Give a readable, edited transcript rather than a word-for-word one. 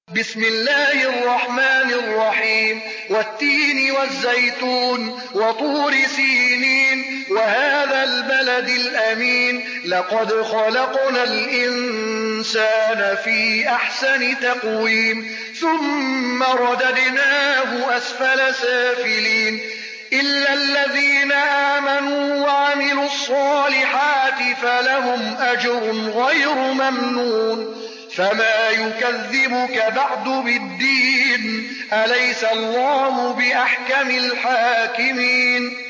بسم الله الرحمن الرحيم والتين والزيتون وطور سينين وهذا البلد الأمين لقد خلقنا الإنسان في أحسن تقويم ثم رددناه أسفل سافلين إلا الذين آمنوا وعملوا الصالحات فلهم أجر غير ممنون فما يكذبك بعد بالدين أليس الله بأحكم الحاكمين